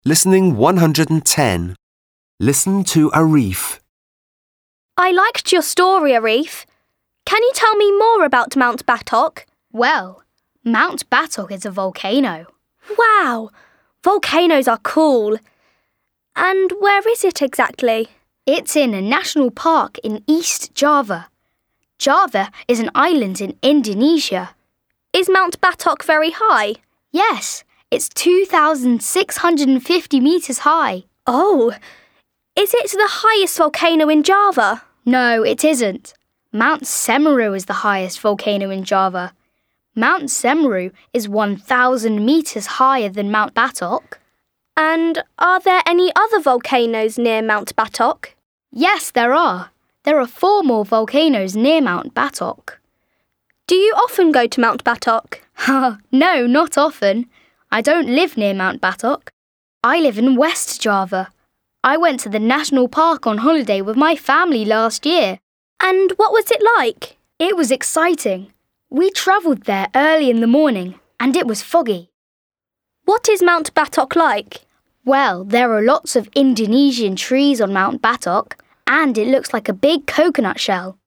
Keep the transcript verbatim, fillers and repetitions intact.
Listening one hundred ten. Listen to Arif. I liked your story, Arif. Can you tell me more about Mount Batok? Well, Mount Batok is a volcano. Wow, volcanoes are cool. And where is it exactly? It's in a national park in East Java. Java is an island in Indonesia. Is Mount Batok very high? Yes, it's two thousand six hundred fifty metres high. Oh, is it the highest volcano in Java? No, it isn't. Mount Semeru is the highest volcano in Java. Mount Semeru is one thousand metres higher than Mount Batok. And are there any other volcanoes near Mount Batok? Yes, there are. There are four more volcanoes near Mount Batok. Do you often go to Mount Batok? No, not often. I don't live near Mount Batok. I live in West Java. I went to the national park on holiday with my family last year. And what was it like? It was exciting. We travelled there early in the morning and it was foggy. What is Mount Batok like? Well, there are lots of Indonesian trees on Mount Batok and it looks like a big coconut shell.